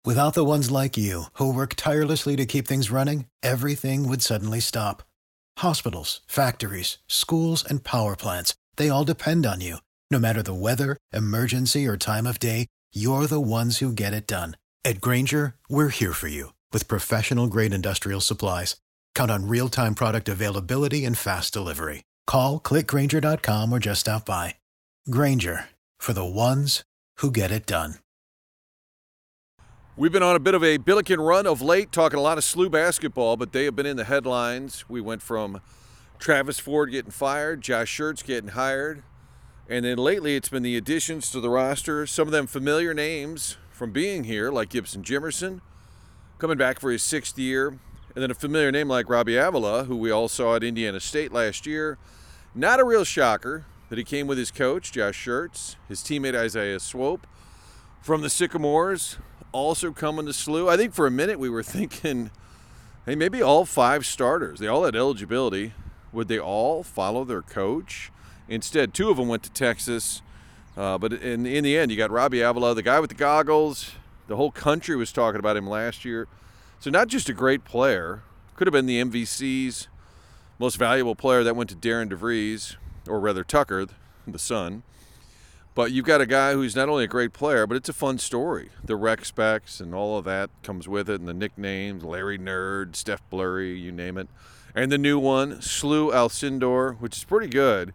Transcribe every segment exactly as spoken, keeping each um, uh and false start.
Without the ones like you, who work tirelessly to keep things running, everything would suddenly stop. Hospitals, factories, schools, and power plants, they all depend on you. No matter the weather, emergency, or time of day, you're the ones who get it done. At Grainger, we're here for you with professional-grade industrial supplies. Count on real-time product availability and fast delivery. Call, click Grainger dot com, or just stop by. Grainger, for the ones who get it done. We've been on a bit of a Billiken run of late, talking a lot of S L U basketball, but they have been in the headlines. We went from Travis Ford getting fired, Josh Schertz getting hired, and then lately it's been the additions to the roster, some of them familiar names from being here, like Gibson Jimerson, coming back for his sixth year, and then a familiar name like Robbie Avila, who we all saw at Indiana State last year. Not a real shocker that he came with his coach, Josh Schertz, his teammate Isaiah Swope from the Sycamores, also coming to S L U. I think for a minute we were thinking, hey, maybe all five starters, they all had eligibility. Would they all follow their coach? Instead, two of them went to Texas. Uh, but in, in the end, you got Robbie Avila, the guy with the goggles. The whole country was talking about him last year. So not just a great player, could have been the M V C's most valuable player that went to Darren DeVries, or rather Tucker, the son. But you've got a guy who's not only a great player, but it's a fun story. The rec specs and all of that comes with it, and the nicknames, Larry Nerd, Steph Blurry, you name it. And the new one, S L U Alcindor, which is pretty good.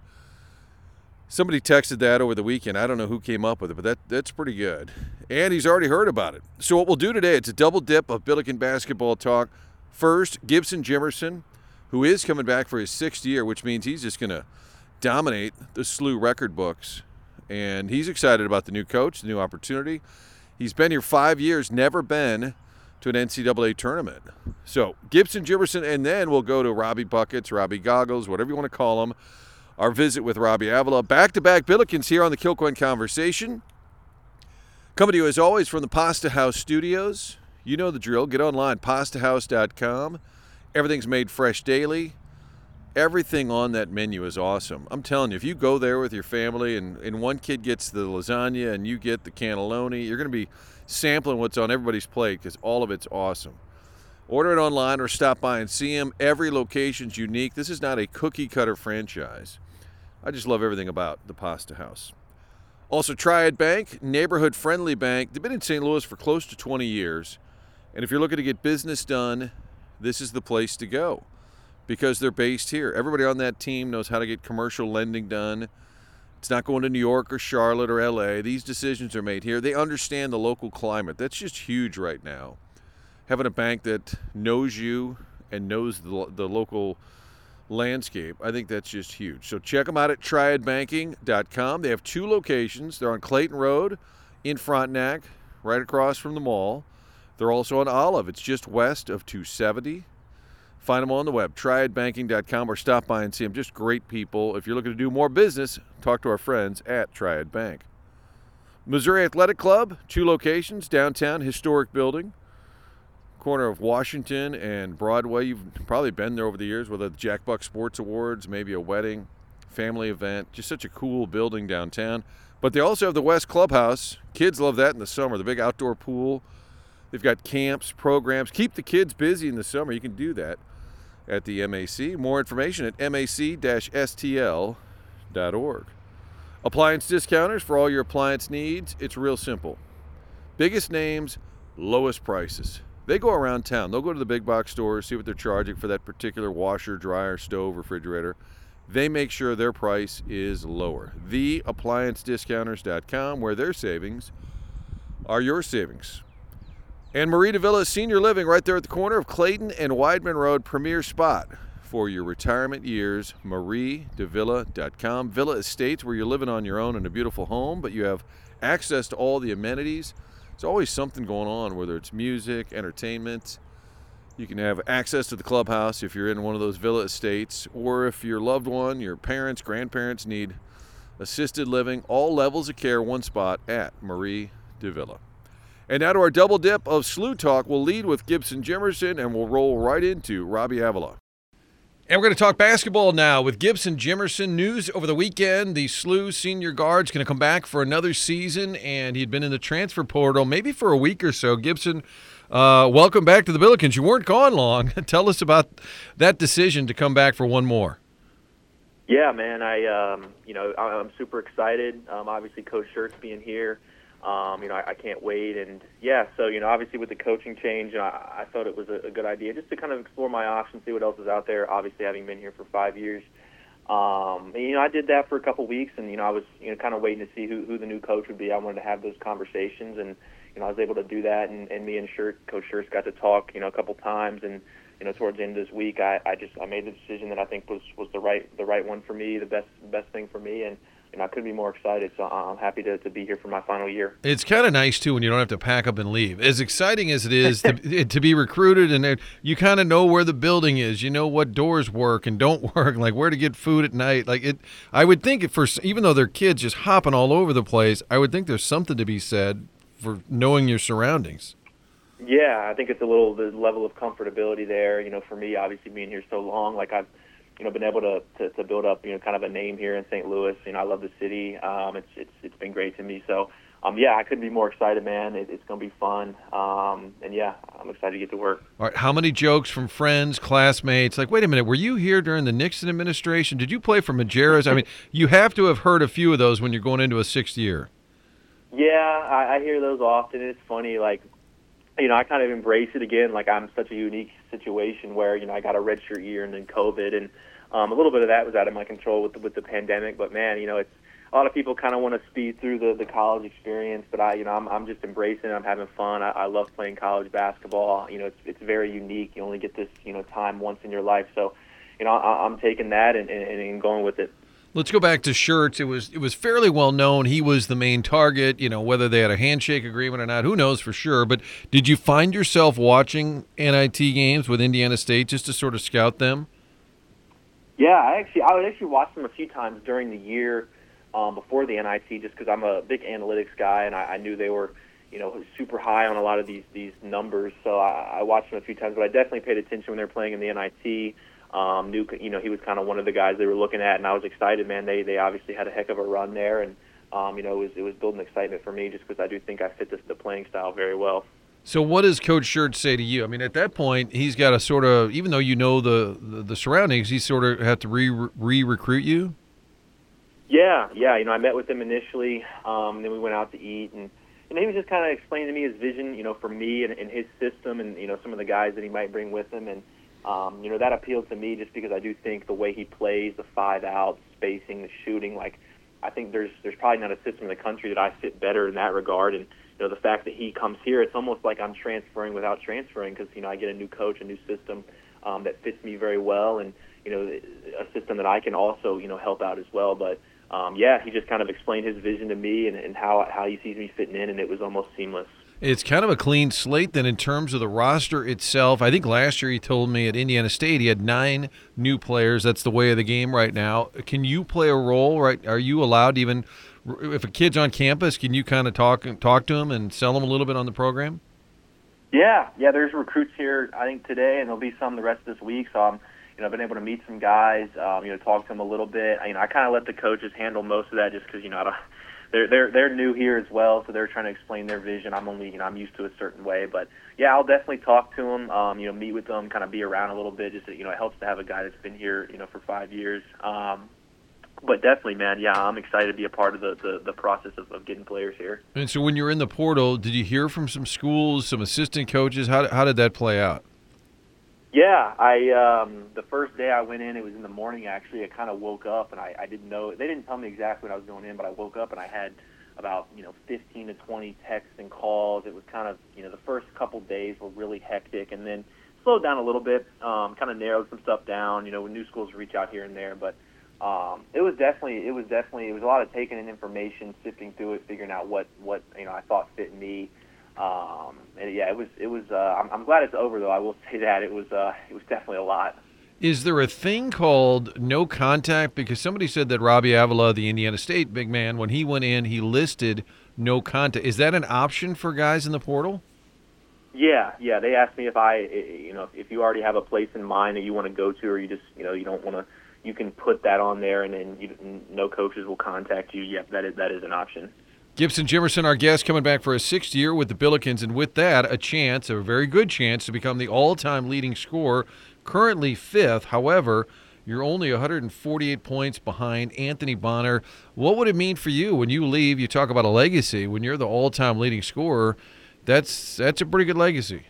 Somebody texted that over the weekend. I don't know who came up with it, but that, that's pretty good. And he's already heard about it. So what we'll do today, it's a double dip of Billiken basketball talk. First, Gibson Jimerson, who is coming back for his sixth year, which means he's just going to dominate the S L U record books. And he's excited about the new coach, the new opportunity. He's been here five years, never been to an N C double A tournament. So Gibson Jimerson, and then we'll go to Robbie Buckets, Robbie Goggles, whatever you want to call him. Our visit with Robbie Avila. Back-to-back Billikens here on the Kilcoyne Conversation. Coming to you, as always, from the Pasta House Studios. You know the drill. Get online, pasta house dot com. Everything's made fresh daily. Everything on that menu is awesome. I'm telling you, if you go there with your family and, and one kid gets the lasagna and you get the cannelloni, you're going to be sampling what's on everybody's plate because all of it's awesome. Order it online or stop by and see them. Every location's unique. This is not a cookie-cutter franchise. I just love everything about the Pasta House. Also, Triad Bank, neighborhood-friendly bank. They've been in Saint Louis for close to twenty years. And if you're looking to get business done, this is the place to go because they're based here. Everybody on that team knows how to get commercial lending done. It's not going to New York or Charlotte or L A. These decisions are made here. They understand the local climate. That's just huge right now. Having a bank that knows you and knows the, the local landscape, I think that's just huge. So check them out at triad banking dot com. They have two locations. They're on Clayton Road in Frontenac, right across from the mall. They're also on Olive. It's just west of two seventy. Find them on the web, triad banking dot com, or stop by and see them. Just great people. If you're looking to do more business, talk to our friends at Triad Bank. Missouri Athletic Club, two locations, downtown, historic building, corner of Washington and Broadway. You've probably been there over the years, whether the Jack Buck Sports Awards, maybe a wedding, family event. Just such a cool building downtown. But they also have the West Clubhouse. Kids love that in the summer, the big outdoor pool. They've got camps, programs. Keep the kids busy in the summer. You can do that at the M A C. More information at mac dash s t l dot org. Appliance discounters for all your appliance needs. It's real simple. Biggest names, lowest prices. They go around town. They'll go to the big box stores, see what they're charging for that particular washer, dryer, stove, refrigerator. They make sure their price is lower. the appliance discounters dot com, where their savings are your savings. And Marie de Villa Senior Living, right there at the corner of Clayton and Weidman Road, premier spot for your retirement years, marie de villa dot com. Villa Estates, where you're living on your own in a beautiful home, but you have access to all the amenities. There's always something going on, whether it's music, entertainment. You can have access to the clubhouse if you're in one of those Villa Estates, or if your loved one, your parents, grandparents need assisted living, all levels of care, one spot at Marie de Villa. And now to our double dip of S L U talk. We'll lead with Gibson Jimerson, and we'll roll right into Robbie Avila. And we're going to talk basketball now with Gibson Jimerson. News over the weekend, the S L U senior guard's going to come back for another season, and he'd been in the transfer portal maybe for a week or so. Gibson, uh, welcome back to the Billikens. You weren't gone long. Tell us about that decision to come back for one more. Yeah, man, I um, you know I'm super excited. Um, obviously, Coach Schertz being here, um, you know I, I can't wait. And yeah, so you know obviously with the coaching change, I, I thought it was a, a good idea just to kind of explore my options, see what else is out there. Obviously, having been here for five years, um, and, you know I did that for a couple weeks, and you know I was you know kind of waiting to see who, who the new coach would be. I wanted to have those conversations, and you know I was able to do that. And, and me and Schertz, Coach Schertz got to talk, you know, a couple times, and. You know, towards the end of this week, I, I just I made the decision that I think was, was the right the right one for me, the best best thing for me, and you know, I couldn't be more excited. So I'm happy to, to be here for my final year. It's kind of nice too when you don't have to pack up and leave. As exciting as it is to, to be recruited, and you kind of know where the building is, you know what doors work and don't work, like where to get food at night. Like it, I would think for even though they're kids just hopping all over the place, I would think there's something to be said for knowing your surroundings. Yeah, I think it's a little the level of comfortability there. You know, for me, obviously being here so long, like I've, you know, been able to, to, to build up, you know, kind of a name here in Saint Louis. You know, I love the city. Um, it's it's it's been great to me. So, um, yeah, I couldn't be more excited, man. It, it's going to be fun. Um, and yeah, I'm excited to get to work. All right, how many jokes from friends, classmates? Like, wait a minute, were you here during the Nixon administration? Did you play for Majerus? I mean, you have to have heard a few of those when you're going into a sixth year. Yeah, I, I hear those often. It's funny, like. You know, I kind of embrace it again. Like I'm such a unique situation where you know I got a redshirt year and then COVID, and um, a little bit of that was out of my control with the, with the pandemic. But man, you know, it's a lot of people kind of want to speed through the, the college experience, but I, you know, I'm I'm just embracing it. I'm having fun. I, I love playing college basketball. You know, it's it's very unique. You only get this you know time once in your life, so you know I, I'm taking that and, and, and going with it. Let's go back to Schertz. It was it was fairly well known he was the main target. You know, whether they had a handshake agreement or not, who knows for sure. But did you find yourself watching N I T games with Indiana State just to sort of scout them? Yeah, I actually I would actually watch them a few times during the year um, before the N I T, just because I'm a big analytics guy and I, I knew they were you know super high on a lot of these these numbers. So I, I watched them a few times, but I definitely paid attention when they were playing in the N I T. Um, knew, you know, he was kind of one of the guys they were looking at, and I was excited, man. They they obviously had a heck of a run there, and um, you know, it was it was building excitement for me just because I do think I fit this, the playing style very well. So what does Coach Schertz say to you? I mean, at that point, he's got to sort of, even though you know the the, the surroundings, he sort of have to re re recruit you. Yeah, yeah. You know, I met with him initially, um, and then we went out to eat, and you know, he was just kind of explaining to me his vision, you know, for me and, and his system, and you know, some of the guys that he might bring with him, and. Um, you know, that appealed to me just because I do think the way he plays, the five out, spacing, the shooting, like I think there's there's probably not a system in the country that I fit better in that regard. And, you know, the fact that he comes here, it's almost like I'm transferring without transferring because, you know, I get a new coach, a new system um, that fits me very well and, you know, a system that I can also, you know, help out as well. But, um, yeah, he just kind of explained his vision to me and, and how, how he sees me fitting in, and it was almost seamless. It's kind of a clean slate then in terms of the roster itself. I think last year he told me at Indiana State he had nine new players. That's the way of the game right now. Can you play a role? Right? Are you allowed to even, if a kid's on campus, can you kind of talk talk to him and sell him a little bit on the program? Yeah, yeah. There's recruits here, I think, today, and there'll be some the rest of this week. So I'm, you know, I've been able to meet some guys, um, you know, talk to them a little bit. I, you know, I kind of let the coaches handle most of that just because, you know, I don't. They're they're they're new here as well, so they're trying to explain their vision. I'm only you know I'm used to a certain way, but yeah, I'll definitely talk to them. Um, you know, meet with them, kind of be around a little bit. Just you know, it helps to have a guy that's been here you know for five years. Um, but definitely, man, yeah, I'm excited to be a part of the the, the process of, of getting players here. And so, when you're in the portal, did you hear from some schools, some assistant coaches? How how did that play out? Yeah, I um, the first day I went in, it was in the morning actually. I kind of woke up and I, I didn't know. They didn't tell me exactly when I was going in, but I woke up and I had about you know fifteen to twenty texts and calls. It was kind of you know the first couple days were really hectic, and then slowed down a little bit. Um, kind of narrowed some stuff down. You know, when new schools reach out here and there, but um, it was definitely it was definitely it was a lot of taking in information, sifting through it, figuring out what what you know I thought fit me. Um, and yeah, it was, it was, uh, I'm, I'm glad it's over though. I will say that it was, uh, it was definitely a lot. Is there a thing called no contact? Because somebody said that Robbie Avila, the Indiana State big man, when he went in, he listed no contact. Is that an option for guys in the portal? Yeah, yeah. They asked me if I, you know, if you already have a place in mind that you want to go to, or you just, you know, you don't want to, you can put that on there, and then you, no coaches will contact you. Yep, that is that is an option. Gibson Jimerson, our guest, coming back for a sixth year with the Billikens, and with that, a chance, a very good chance, to become the all-time leading scorer, currently fifth. However, you're only one hundred forty-eight points behind Anthony Bonner. What would it mean for you when you leave? You talk about a legacy. When you're the all-time leading scorer, that's that's a pretty good legacy.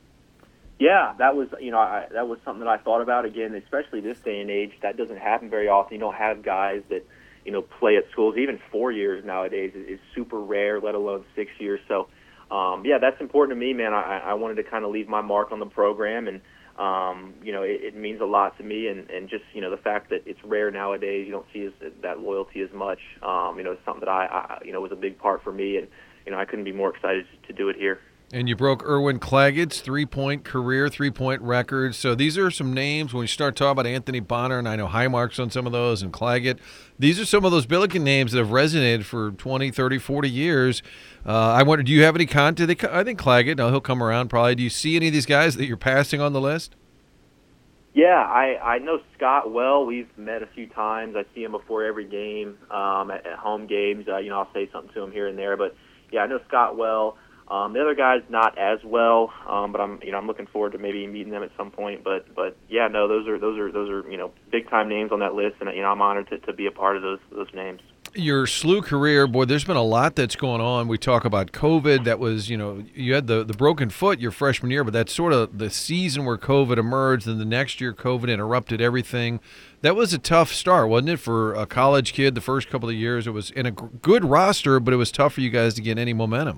Yeah, that was you know I, that was something that I thought about. Again, especially this day and age, that doesn't happen very often. You don't have guys that you know play at schools. Even four years nowadays is, is super rare, let alone six years. So, um, yeah, that's important to me, man. I, I wanted to kind of leave my mark on the program, and um, you know it, it means a lot to me. And, and just you know the fact that it's rare nowadays, you don't see as, that loyalty as much. Um, you know, it's something that I, I you know was a big part for me, and you know I couldn't be more excited to do it here. And you broke Erwin Claggett's three-point career, three-point record. So these are some names when we start talking about Anthony Bonner, and I know Highmark's on some of those, and Claggett. These are some of those Billiken names that have resonated for twenty, thirty, forty years. Uh, I wonder, do you have any contact? I think Claggett, no, he'll come around probably. Do you see any of these guys that you're passing on the list? Yeah, I, I know Scott well. We've met a few times. I see him before every game um, at, at home games. Uh, you know, I'll say something to him here and there. But, yeah, I know Scott well. Um, the other guys not as well, um, but I'm you know I'm looking forward to maybe meeting them at some point. But but yeah, no, those are those are those are you know big time names on that list, and you know I'm honored to, to be a part of those those names. Your S L U career, boy, there's been a lot that's going on. We talk about COVID. That was, you know, you had the, the broken foot your freshman year, but that's sort of the season where COVID emerged, and the next year COVID interrupted everything. That was a tough start, wasn't it, for a college kid the first couple of years? It was in a good roster, but it was tough for you guys to get any momentum.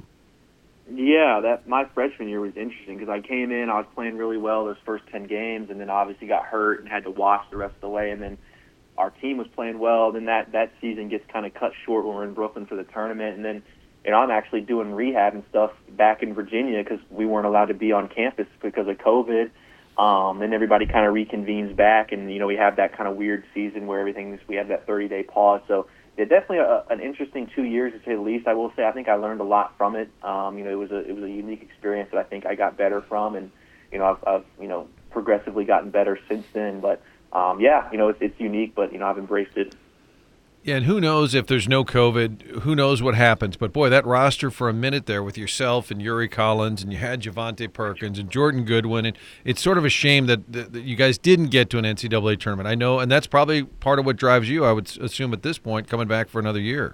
Yeah, that my freshman year was interesting because I came in, I was playing really well those first ten games, and then obviously got hurt and had to wash the rest of the way. And then our team was playing well. Then that that season gets kind of cut short when we're in Brooklyn for the tournament. And then, you know, I'm actually doing rehab and stuff back in Virginia because we weren't allowed to be on campus because of COVID. Um, then everybody kind of reconvenes back, and you know we have that kind of weird season where everything's we have that thirty day pause. So. Yeah, definitely a, an interesting two years to say the least. I will say I think I learned a lot from it. Um, you know, it was a it was a unique experience that I think I got better from, and you know I've, I've you know progressively gotten better since then. But um, yeah, you know it's it's unique, but you know I've embraced it. Yeah, and who knows if there's no COVID, who knows what happens. But, boy, that roster for a minute there with yourself and Yuri Collins, and you had Javante Perkins and Jordan Goodwin, and it's sort of a shame that, that, that you guys didn't get to an N C double A tournament. I know, and that's probably part of what drives you, I would assume at this point, coming back for another year.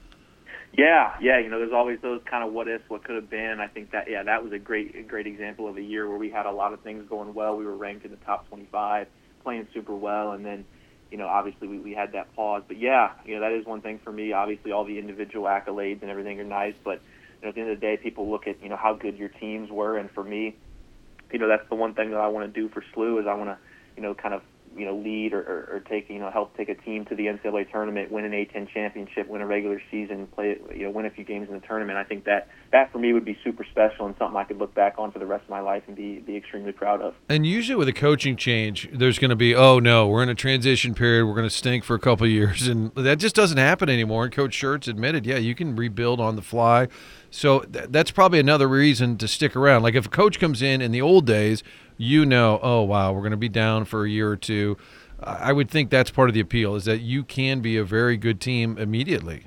Yeah, yeah, you know, there's always those kind of what ifs, what could have been. I think that, yeah, that was a great, a great example of a year where we had a lot of things going well. We were ranked in the top twenty-five, playing super well, and then, you know, obviously we, we had that pause. But, yeah, you know, that is one thing for me. Obviously all the individual accolades and everything are nice, but you know, at the end of the day, people look at, you know, how good your teams were. And for me, you know, that's the one thing that I want to do for S L U is I want to, you know, kind of, you know, lead or, or, or take, you know, help take a team to the N C double A tournament, win an A ten championship, win a regular season, play, you know, win a few games in the tournament. I think that that for me would be super special and something I could look back on for the rest of my life and be be extremely proud of. And usually with a coaching change, there's going to be, oh no, we're in a transition period, we're going to stink for a couple of years, and that just doesn't happen anymore. And Coach Schertz admitted, yeah, you can rebuild on the fly. So th- that's probably another reason to stick around. Like if a coach comes in in the old days, you know, oh wow, we're going to be down for a year or two. I would think that's part of the appeal, is that you can be a very good team immediately.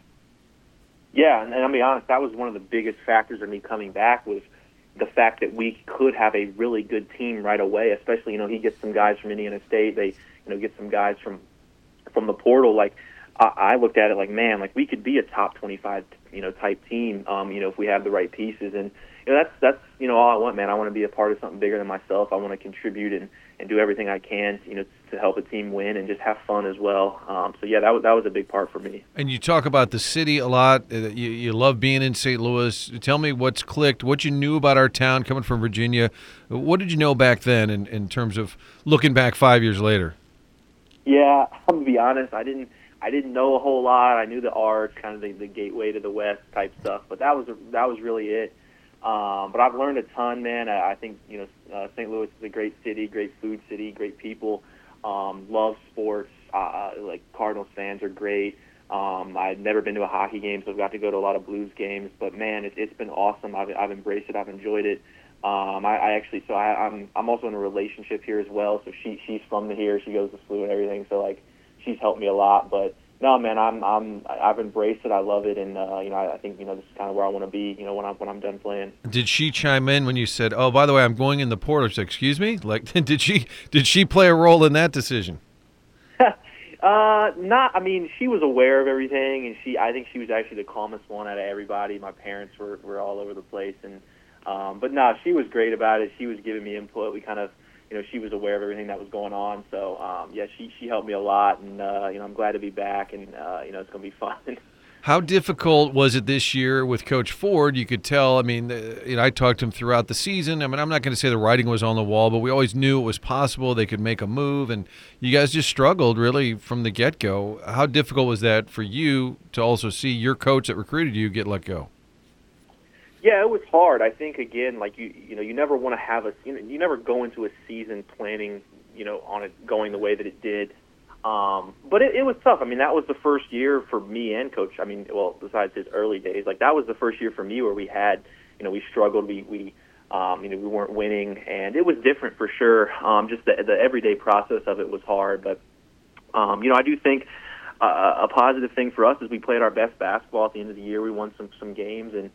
Yeah, and, and I'll be honest, that was one of the biggest factors of me coming back was the fact that we could have a really good team right away, especially, you know, he gets some guys from Indiana State, they, you know, get some guys from from the portal. Like, I, I looked at it like, man, like we could be a top twenty-five, you know, type team, um, you know, if we have the right pieces. And, you know, that's, that's you know, all I want, man. I want to be a part of something bigger than myself. I want to contribute and, and do everything I can, you know, to help a team win and just have fun as well. Um, so, yeah, that was, that was a big part for me. And you talk about the city a lot. You, you love being in Saint Louis. Tell me what's clicked, what you knew about our town coming from Virginia. What did you know back then in, in terms of looking back five years later? Yeah, I'm going to be honest. I didn't I didn't know a whole lot. I knew the arts, kind of the, the gateway to the West type stuff, but that was that was really it. Um, but I've learned a ton, man. I, I think, you know, uh, Saint Louis is a great city, great food city, great people. Um, love sports. Uh, like Cardinals fans are great. Um, I've never been to a hockey game, so I've got to go to a lot of Blues games. But man, it, it's been awesome. I've, I've embraced it. I've enjoyed it. Um, I, I actually, so I, I'm I'm also in a relationship here as well. So she she's from here. She goes to S L U and everything. So like, she's helped me a lot. But no, man, I'm I'm I've embraced it. I love it, and uh, you know, I, I think you know this is kind of where I want to be. You know, when I'm when I'm done playing. Did she chime in when you said, "Oh, by the way, I'm going in the portal"? She said, "Excuse me." Like, did she did she play a role in that decision? Uh, not. I mean, she was aware of everything, and she. I think she was actually the calmest one out of everybody. My parents were, were all over the place, and um, but no, she was great about it. She was giving me input. We kind of, you know, she was aware of everything that was going on. So um, yeah, she she helped me a lot, and uh, you know, I'm glad to be back, and uh, you know, it's gonna be fun. How difficult was it this year with Coach Ford? You could tell. I mean, uh, you know, I talked to him throughout the season. I mean, I'm not going to say the writing was on the wall, but we always knew it was possible they could make a move, and you guys just struggled really from the get-go. How difficult was that for you to also see your coach that recruited you get let go? Yeah, it was hard. I think again, like you, you know, you never want to have a, you know, you never go into a season planning, you know, on it going the way that it did. Um, but it, it was tough. I mean, that was the first year for me and Coach. I mean, well, besides his early days, like that was the first year for me where we had, you know, we struggled. We, we, um, you know, we weren't winning, and it was different for sure. Um, just the, the everyday process of it was hard. But, um, you know, I do think uh, a positive thing for us is we played our best basketball at the end of the year. We won some some games, and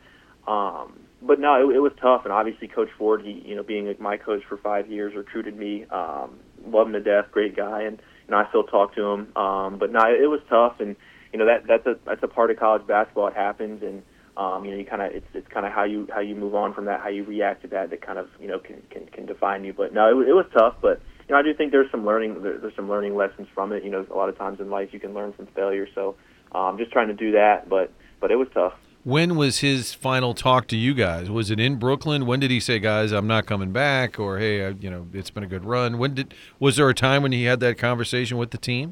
um, but no, it, it was tough. And obviously, Coach Ford, he, you know, being my coach for five years, recruited me. Um, loved him to death. Great guy, and. You know, I still talk to him, um, but no, it was tough, and you know that that's a that's a part of college basketball. It happens, and um, you know, you kind of it's it's kind of how you how you move on from that, how you react to that, that kind of you know can can, can define you. But no, it, it was tough, but you know, I do think there's some learning there, there's some learning lessons from it. You know, a lot of times in life you can learn from failure, so I'm um, just trying to do that, but but it was tough. When was his final talk to you guys? Was it in Brooklyn? When did he say, "Guys, I'm not coming back," or "Hey, I, you know, it's been a good run"? When did was there a time when he had that conversation with the team?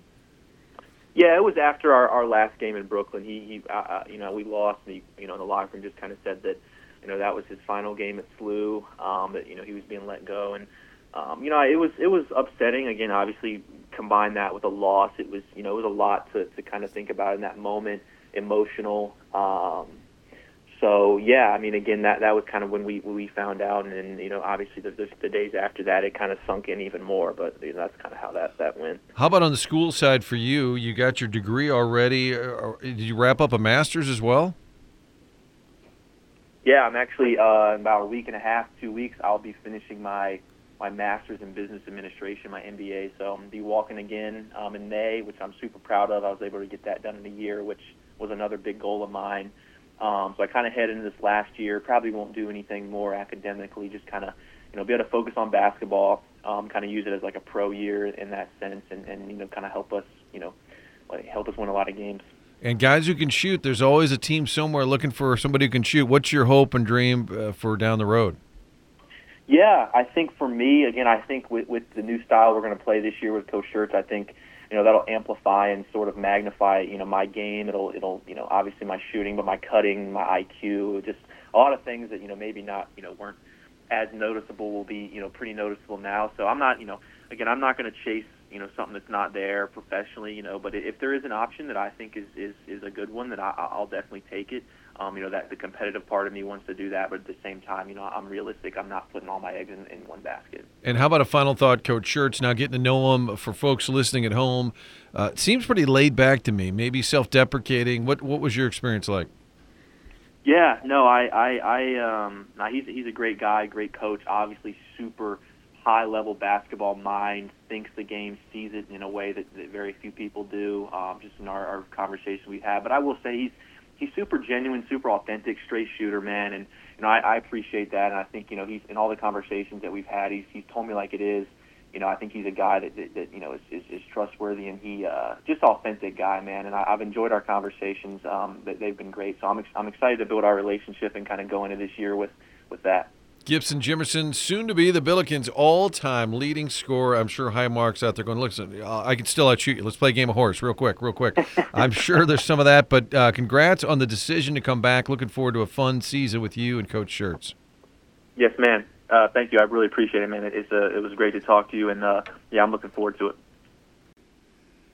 Yeah, it was after our, our last game in Brooklyn. He, he uh, you know, we lost. And he, you know, in the locker room, just kind of said that, you know, that was his final game at S L U. Um, that you know he was being let go, and um, you know, it was it was upsetting. Again, obviously, combine that with a loss, it was you know it was a lot to to kind of think about in that moment. Emotional. Um, so yeah, I mean, again, that that was kind of when we when we found out, and then you know, obviously the, the, the days after that, it kind of sunk in even more. But you know, that's kind of how that that went. How about on the school side for you? You got your degree already. Did you wrap up a master's as well? Yeah, I'm actually uh, in about a week and a half, two weeks. I'll be finishing my my master's in business administration, my M B A. So I'm gonna be walking again um, in May, which I'm super proud of. I was able to get that done in a year, which was another big goal of mine. Um, so I kind of head into this last year. Probably won't do anything more academically. Just kind of, you know, be able to focus on basketball. Um, kind of use it as like a pro year in that sense, and, and you know, kind of help us, you know, like help us win a lot of games. And guys who can shoot, there's always a team somewhere looking for somebody who can shoot. What's your hope and dream uh, for down the road? Yeah, I think for me, again, I think with, with the new style we're going to play this year with Coach Schertz, I think, you know, that'll amplify and sort of magnify, you know, my game. It'll, it'll, you know, obviously my shooting, but my cutting, my I Q, just a lot of things that, you know, maybe not, you know, weren't as noticeable will be, you know, pretty noticeable now. So I'm not, you know, again, I'm not going to chase, you know, something that's not there professionally, you know, but if there is an option that I think is, is, is a good one, that I, I'll definitely take it. Um, you know, that the competitive part of me wants to do that, but at the same time, you know, I'm realistic. I'm not putting all my eggs in, in one basket. And how about a final thought, Coach Schertz? Now getting to know him, for folks listening at home, uh, seems pretty laid back to me, maybe self-deprecating. What what was your experience like? Yeah, no, I, I, I um, no, he's he's a great guy, great coach. Obviously, super high-level basketball mind, thinks the game, sees it in a way that, that very few people do. Um, just in our, our conversation we've had, but I will say he's. He's super genuine, super authentic, straight shooter, man, and you know I, I appreciate that. And I think you know he's in all the conversations that we've had, he's he's told me like it is. You know I think he's a guy that that, that you know is, is, is trustworthy, and he uh, just authentic guy, man. And I, I've enjoyed our conversations; um, that they've been great. So I'm ex- I'm excited to build our relationship and kind of go into this year with with that. Gibson Jimerson, soon to be the Billikens' all-time leading scorer. I'm sure high marks out there going, listen, I can still outshoot you. Let's play a game of horse real quick, real quick. I'm sure there's some of that, but uh, congrats on the decision to come back. Looking forward to a fun season with you and Coach Schertz. Yes, man. Uh, thank you. I really appreciate it, man. It, it's, uh, it was great to talk to you, and uh, yeah, I'm looking forward to it.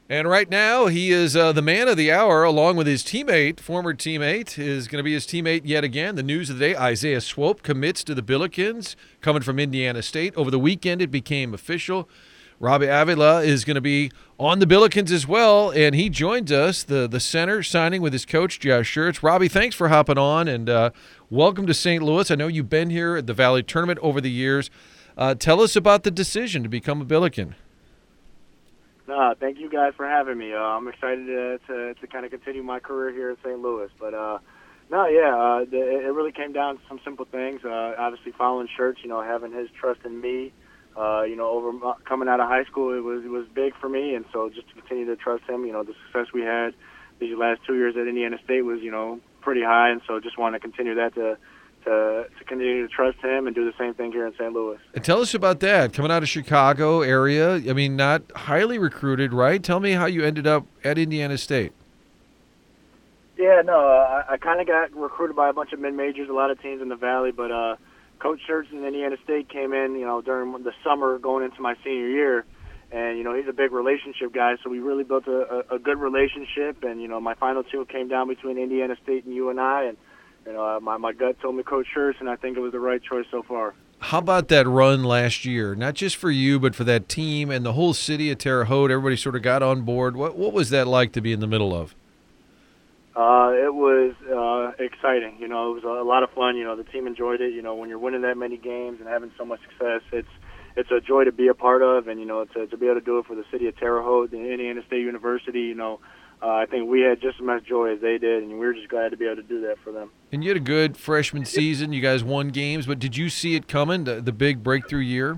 And right now, he is uh, the man of the hour, along with his teammate, former teammate, is going to be his teammate yet again. The news of the day, Isaiah Swope commits to the Billikens, coming from Indiana State. Over the weekend, it became official. Robbie Avila is going to be on the Billikens as well, and he joins us, the, the center, signing with his coach, Josh Schertz. Robbie, thanks for hopping on, and uh, welcome to Saint Louis. I know you've been here at the Valley Tournament over the years. Uh, tell us about the decision to become a Billiken. No, thank you guys for having me. Uh, I'm excited to, to to kind of continue my career here in Saint Louis. But uh, no, yeah, uh, the, it really came down to some simple things. Uh, obviously, following Schertz, you know, having his trust in me, uh, you know, over coming out of high school, it was it was big for me, and so just to continue to trust him, you know, the success we had these last two years at Indiana State was, you know, pretty high, and so just want to continue that to. To, to continue to trust him and do the same thing here in Saint Louis. And tell us about that. Coming out of Chicago area, I mean, not highly recruited, right? Tell me how you ended up at Indiana State. Yeah, no, uh, I, I kind of got recruited by a bunch of mid-majors, a lot of teams in the Valley, but uh, Coach Schertz in Indiana State came in, you know, during the summer going into my senior year, and, you know, he's a big relationship guy, so we really built a, a, a good relationship, and, you know, my final two came down between Indiana State and U N I, and You know, my, my gut told me Coach Schertz, and I think it was the right choice so far. How about that run last year? Not just for you, but for that team and the whole city of Terre Haute. Everybody sort of got on board. What what was that like to be in the middle of? Uh, it was uh, exciting. You know, it was a lot of fun. You know, the team enjoyed it. You know, when you're winning that many games and having so much success, it's it's a joy to be a part of, and you know, to to be able to do it for the city of Terre Haute and Indiana State University. You know. Uh, I think we had just as much joy as they did, and we were just glad to be able to do that for them. And you had a good freshman season. You guys won games, but did you see it coming, the, the big breakthrough year?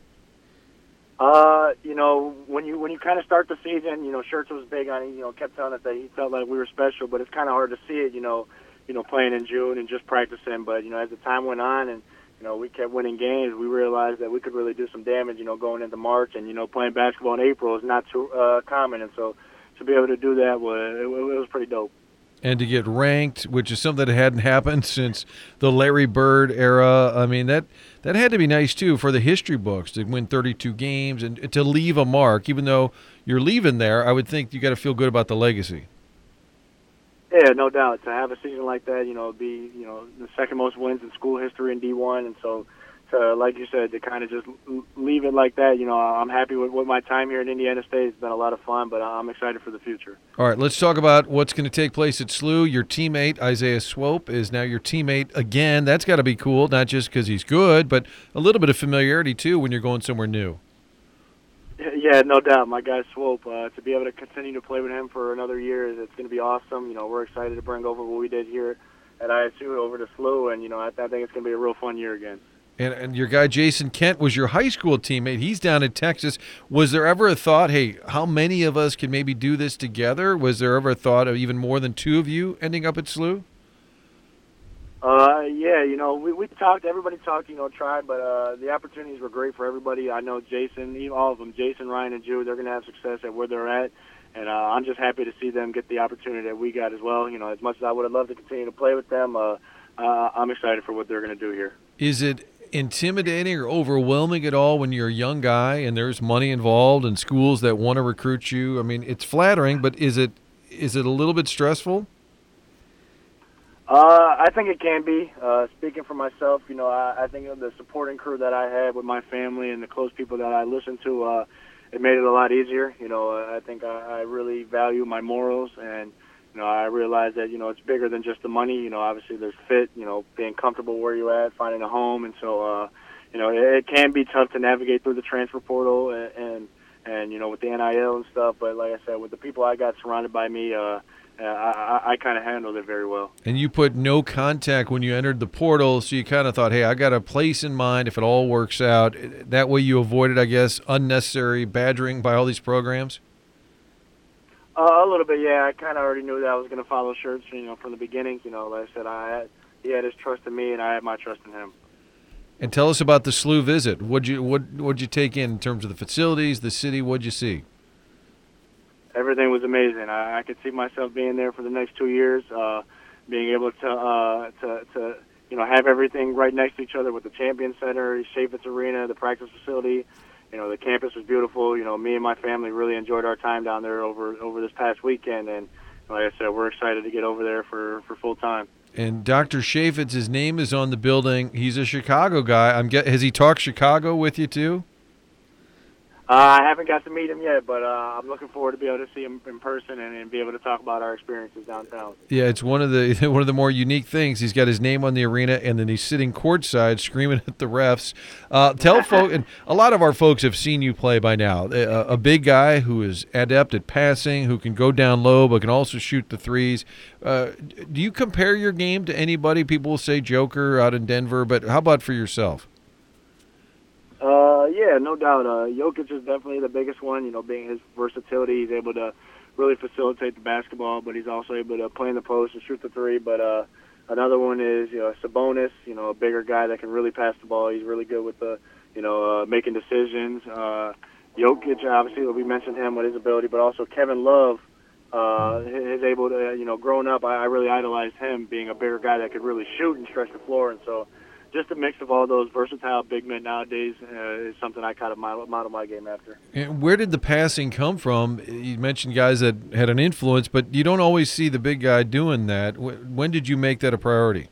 Uh, you know, when you when you kind of start the season, you know, Schertz was big on it. You know, kept telling us that he felt like we were special, but it's kind of hard to see it. You know, you know, playing in June and just practicing. But you know, as the time went on, and you know, we kept winning games, we realized that we could really do some damage. You know, going into March, and you know, playing basketball in April is not too uh, common, and so. To be able to do that was it, it was pretty dope. And to get ranked, which is something that hadn't happened since the Larry Bird era. I mean, that that had to be nice too for the history books to win thirty-two games and to leave a mark. Even though you're leaving there, I would think you got to feel good about the legacy. Yeah, no doubt. To have a season like that, you know, be you know the second most wins in school history in D one, and so. To, like you said, to kind of just leave it like that, you know, I'm happy with, with my time here in Indiana State. It's been a lot of fun, but I'm excited for the future. All right, let's talk about what's going to take place at S L U. Your teammate, Isaiah Swope, is now your teammate again. That's got to be cool, not just because he's good, but a little bit of familiarity, too, when you're going somewhere new. Yeah, no doubt. My guy Swope, uh, to be able to continue to play with him for another year, it's going to be awesome. You know, we're excited to bring over what we did here at I S U over to S L U, and, you know, I, I think it's going to be a real fun year again. And, and your guy Jason Kent was your high school teammate. He's down in Texas. Was there ever a thought, hey, how many of us can maybe do this together? Was there ever a thought of even more than two of you ending up at S L U? Uh, yeah, you know, we, we talked, everybody talked, you know, tried, but uh, the opportunities were great for everybody. I know Jason, all of them, Jason, Ryan, and Jude, they're going to have success at where they're at. And uh, I'm just happy to see them get the opportunity that we got as well. You know, as much as I would have loved to continue to play with them, uh, uh, I'm excited for what they're going to do here. Is it intimidating or overwhelming at all when you're a young guy and there's money involved and schools that want to recruit you? I mean, it's flattering, but is it is it a little bit stressful? Uh, I think it can be. Uh, speaking for myself, you know, I, I think of the supporting crew that I had with my family and the close people that I listened to, uh, it made it a lot easier. You know, I think I, I really value my morals, and you know, I realize that, you know, it's bigger than just the money. You know, obviously there's fit, you know, being comfortable where you're at, finding a home. And so, uh, you know, it, it can be tough to navigate through the transfer portal and, and, and, you know, with the N I L and stuff. But like I said, with the people I got surrounded by me, uh, I, I, I kind of handled it very well. And you put no contact when you entered the portal, so you kind of thought, hey, I got a place in mind if it all works out. That way you avoided, I guess, unnecessary badgering by all these programs? Uh, a little bit, yeah. I kind of already knew that I was going to follow Schertz, you know, from the beginning. You know, like I said, I had, he had his trust in me, and I had my trust in him. And tell us about the S L U visit. What'd you what what'd you take in in terms of the facilities, the city? What'd you see? Everything was amazing. I, I could see myself being there for the next two years, uh, being able to uh, to to you know have everything right next to each other with the Champion Center, Chaffetz Arena, the practice facility. you know, the campus was beautiful. You know, me and my family really enjoyed our time down there over over this past weekend, and like I said, we're excited to get over there for, for full time. And Doctor Chaffetz, his name is on the building. He's a Chicago guy. I'm get. Has he talked Chicago with you too? Uh, I haven't got to meet him yet, but uh, I'm looking forward to be able to see him in person and, and be able to talk about our experiences downtown. Yeah, it's one of the one of the more unique things. He's got his name on the arena, and then he's sitting courtside screaming at the refs. Uh, tell folk, and a lot of our folks have seen you play by now. A, a big guy who is adept at passing, who can go down low, but can also shoot the threes. Uh, do you compare your game to anybody? People will say Joker out in Denver, but how about for yourself? Uh, yeah, no doubt. Uh, Jokic is definitely the biggest one. You know, being his versatility, he's able to really facilitate the basketball, but he's also able to play in the post and shoot the three. But uh, another one is, you know, Sabonis. You know, a bigger guy that can really pass the ball. He's really good with the, you know, uh, making decisions. Uh, Jokic, obviously, we mentioned him with his ability, but also Kevin Love. Uh, is able to, you know, growing up, I, I really idolized him, being a bigger guy that could really shoot and stretch the floor, and so. Just a mix of all those versatile big men nowadays uh, is something I kind of model my game after. And where did the passing come from? You mentioned guys that had an influence, but you don't always see the big guy doing that. When did you make that a priority?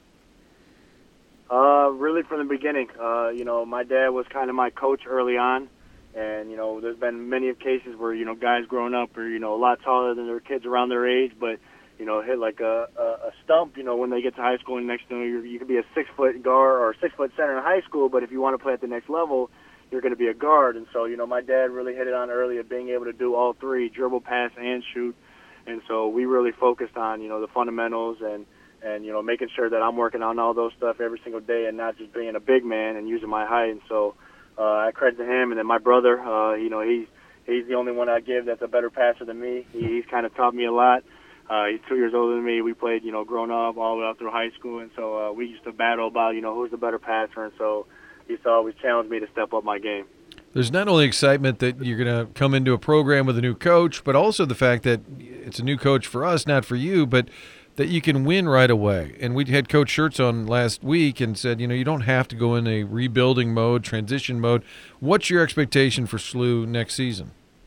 Uh, really from the beginning. Uh, you know, my dad was kind of my coach early on, and, you know, there's been many of cases where, you know, guys growing up are, you know, a lot taller than their kids around their age, but you know, hit like a, a, a stump, you know, when they get to high school, and next thing you know, you could be a six-foot guard or a six-foot center in high school, but if you want to play at the next level, you're going to be a guard. And so, you know, my dad really hit it on early of being able to do all three, dribble, pass, and shoot. And so we really focused on, you know, the fundamentals and, and you know, making sure that I'm working on all those stuff every single day and not just being a big man and using my height. And so uh, I credit to him. And then my brother, uh, you know, he's, he's the only one I give that's a better passer than me. He, he's kind of taught me a lot. Uh, he's two years older than me. We played, you know, growing up all the way up through high school, and so uh, we used to battle about, you know, who's the better passer, and so he's always challenged me to step up my game. There's not only excitement that you're going to come into a program with a new coach, but also the fact that it's a new coach for us, not for you, but that you can win right away. And we had Coach Schertz on last week and said, you know, you don't have to go in a rebuilding mode, transition mode. What's your expectation for S L U next season?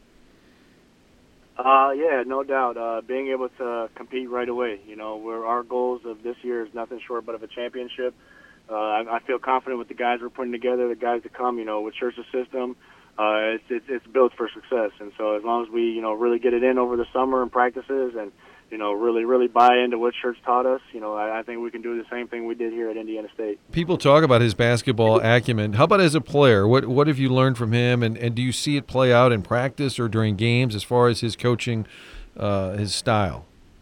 Uh, yeah, no doubt. Uh, being able to compete right away. You know, where our goals of this year is nothing short but of a championship. Uh, I, I feel confident with the guys we're putting together, the guys to come. You know, with Schertz's system, uh, it's, it's it's built for success. And so as long as we, you know, really get it in over the summer and practices, and you know, really really buy into what Schertz taught us, you know, I, I think we can do the same thing we did here at Indiana State. People talk about his basketball acumen. How about as a player? What what have you learned from him, and, and do you see it play out in practice or during games as far as his coaching, uh, his style?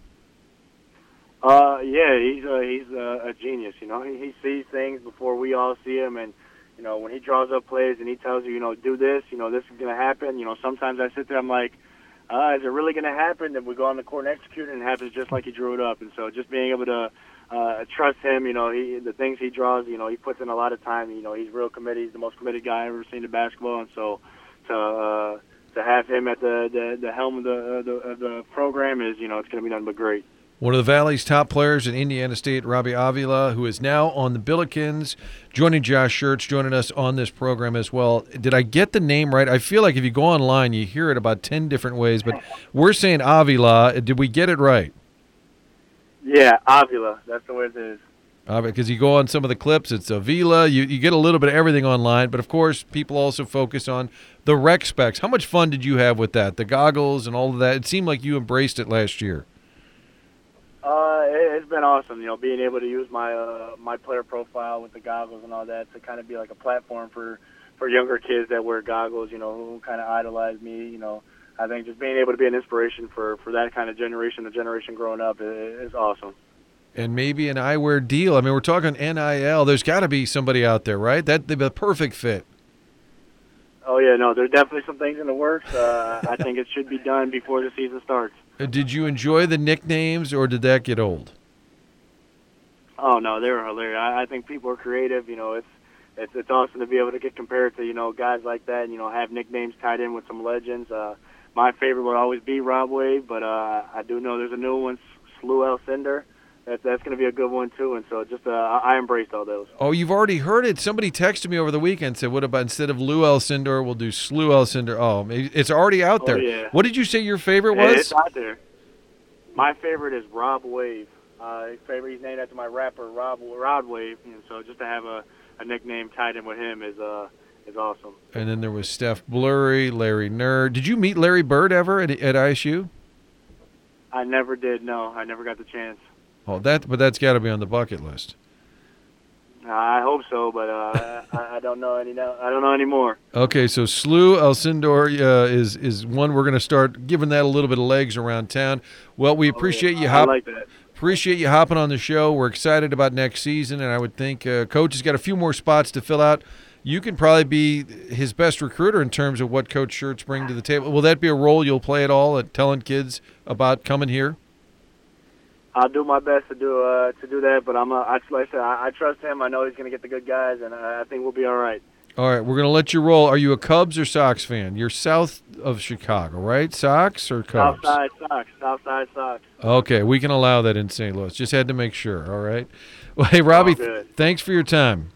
Uh, yeah, he's a, he's a, a genius. You know, he, he sees things before we all see them, and you know, when he draws up plays and he tells you, you know, do this, you know, this is going to happen. You know, sometimes I sit there, I'm like, uh, is it really going to happen? Then we go on the court and execute it, and it happens just like he drew it up. And so just being able to uh, trust him, you know, he, the things he draws, you know, he puts in a lot of time. You know, he's real committed. He's the most committed guy I've ever seen in basketball. And so to uh, to have him at the, the, the helm of the, uh, the, of the program is, you know, it's going to be nothing but great. One of the Valley's top players in Indiana State, Robbie Avila, who is now on the Billikens, joining Josh Schertz, joining us on this program as well. Did I get the name right? I feel like if you go online, you hear it about ten different ways, but we're saying Avila. Did we get it right? Yeah, Avila. That's the way it is. Because uh, you go on some of the clips, it's Avila. You, you get a little bit of everything online, but, of course, people also focus on the rec specs. How much fun did you have with that, the goggles and all of that? It seemed like you embraced it last year. Uh, it, it's been awesome, you know, being able to use my uh, my player profile with the goggles and all that to kind of be like a platform for, for younger kids that wear goggles, you know, who kind of idolize me. You know, I think just being able to be an inspiration for, for that kind of generation, the generation growing up, is, is awesome. And maybe an eyewear deal. I mean, we're talking N I L. There's got to be somebody out there, right? That the perfect fit. Oh yeah, no, there's definitely some things in the works. Uh, I think it should be done before the season starts. Did you enjoy the nicknames, or did that get old? Oh no, they were hilarious. I, I think people are creative. You know, it's it's it's awesome to be able to get compared to, you know, guys like that, and, you know, have nicknames tied in with some legends. Uh, my favorite would always be Rob Wade, but uh, I do know the's a new one, Slew Alcindor. That's that's going to be a good one too. And so just uh, I embraced all those. Oh, you've already heard it. Somebody texted me over the weekend, said, what about instead of Lou Alcindor, we'll do Slew Alcindor. Oh, it's already out Oh, there. yeah. What did you say your favorite Yeah, was? it's out there. My favorite is Rob Wave. Uh, his favorite, he's named after my rapper, Rob Rod Wave. And so just to have a, a nickname tied in with him is uh is awesome. And then there was Steph Blurry, Larry Nerd. Did you meet Larry Bird ever at, at I S U? I never did. No, I never got the chance. Oh, that, but that's got to be on the bucket list. Uh, I hope so, but uh, I, I don't know any. No, I don't know anymore. Okay, so Slew Alcindor uh, is is one we're going to start giving that a little bit of legs around town. Well, we appreciate Oh, you I hop- like that. appreciate you hopping on the show. We're excited about next season, and I would think uh, Coach has got a few more spots to fill out. You can probably be his best recruiter in terms of what Coach Schertz bring to the table. Will that be a role you'll play at all at telling kids about coming here? I'll do my best to do uh, to do that, but I'm uh, I, like I said, I, I trust him. I know he's going to get the good guys, and I, I think we'll be all right. All right, we're going to let you roll. Are you a Cubs or Sox fan? You're south of Chicago, right? Sox or Cubs? Southside Sox. Southside Sox. Okay, we can allow that in Saint Louis. Just had to make sure, all right? Well, hey, Robbie, All good. thanks for your time.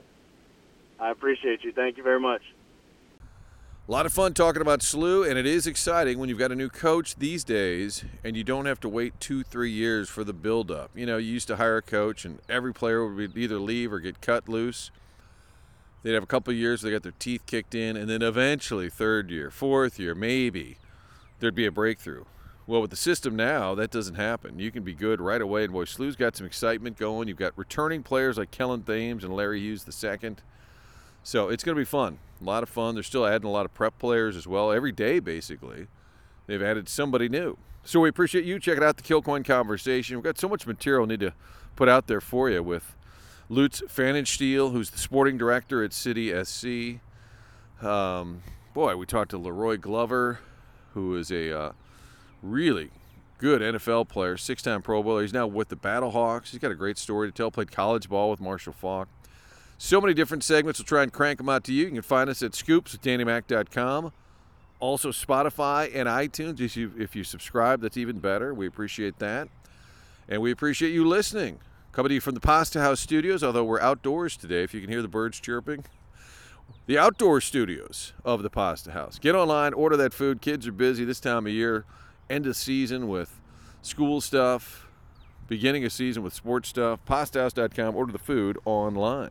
I appreciate you. Thank you very much. A lot of fun talking about S L U, and it is exciting when you've got a new coach these days and you don't have to wait two, three years for the build-up. You know, you used to hire a coach and every player would either leave or get cut loose. They'd have a couple of years, they got their teeth kicked in, and then eventually third year, fourth year, maybe, there'd be a breakthrough. Well, with the system now, that doesn't happen. You can be good right away, and boy, S L U's got some excitement going. You've got returning players like Kellen Thames and Larry Hughes the second. So it's going to be fun, a lot of fun. They're still adding a lot of prep players as well. Every day, basically, they've added somebody new. So we appreciate you checking out the Kilcoyne Conversation. We've got so much material we need to put out there for you with Lutz Pfannenstiel, who's the sporting director at City S C. Um, boy, we talked to Leroy Glover, who is a uh, really good N F L player, six-time Pro Bowler. He's now with the Battlehawks. He's got a great story to tell. Played college ball with Marshall Faulk. So many different segments. We'll try and crank them out to you. You can find us at scoops with danny mac dot com. Also Spotify and iTunes. If you, if you subscribe, that's even better. We appreciate that. And we appreciate you listening. Coming to you from the Pasta House Studios, although we're outdoors today, if you can hear the birds chirping. The outdoor studios of the Pasta House. Get online, order that food. Kids are busy this time of year. End of season with school stuff. Beginning of season with sports stuff. pasta house dot com. Order the food online.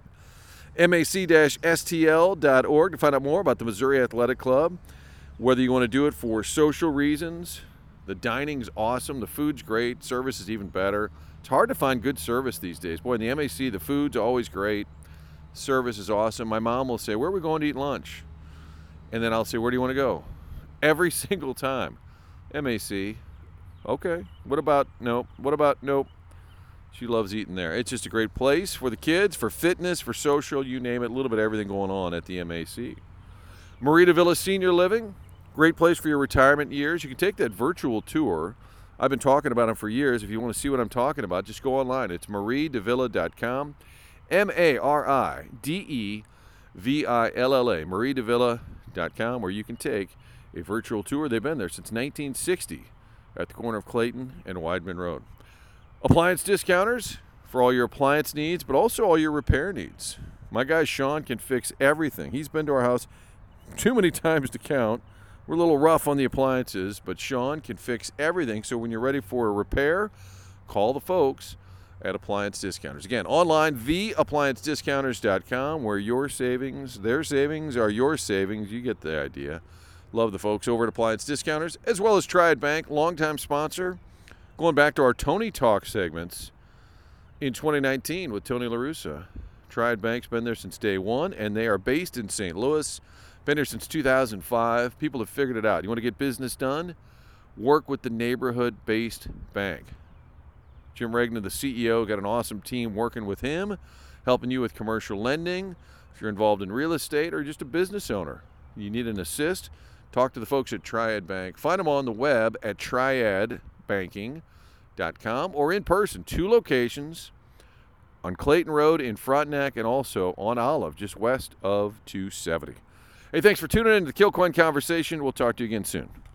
mac dash s t l dot org to find out more about the Missouri Athletic Club. Whether you want to do it for social reasons, the dining's awesome, the food's great, service is even better. It's hard to find good service these days. Boy, in the M A C, the food's always great. Service is awesome. My mom will say, where are we going to eat lunch? And then I'll say, where do you want to go? Every single time. M A C. Okay. What about, nope. What about, nope. She loves eating there. It's just a great place for the kids, for fitness, for social, you name it. A little bit of everything going on at the M A C. Marita Villa Senior Living, great place for your retirement years. You can take that virtual tour. I've been talking about them for years. If you want to see what I'm talking about, just go online. It's marie devilla dot com, M A R I D E V I L L A, marie devilla dot com, where you can take a virtual tour. They've been there since nineteen sixty at the corner of Clayton and Weidman Road. Appliance discounters for all your appliance needs, but also all your repair needs. My guy Sean can fix everything. He's been to our house too many times to count. We're a little rough on the appliances, but Sean can fix everything. So when you're ready for a repair, call the folks at Appliance Discounters. Again, online, the appliance discounters dot com, where your savings, their savings are your savings. You get the idea. Love the folks over at Appliance Discounters, as well as Triad Bank, longtime sponsor. Going back to our Tony Talk segments in twenty nineteen with Tony La Russa. Triad Bank's been there since day one, and they are based in Saint Louis. Been there since two thousand five. People have figured it out. You want to get business done? Work with the neighborhood-based bank. Jim Regna, the C E O, got an awesome team working with him, helping you with commercial lending. If you're involved in real estate or just a business owner, you need an assist, talk to the folks at Triad Bank. Find them on the web at triad banking dot com or in person, two locations on Clayton Road in Frontenac and also on Olive, just west of two seventy. Hey, thanks for tuning in to the Kilcoyne Conversation. We'll talk to you again soon.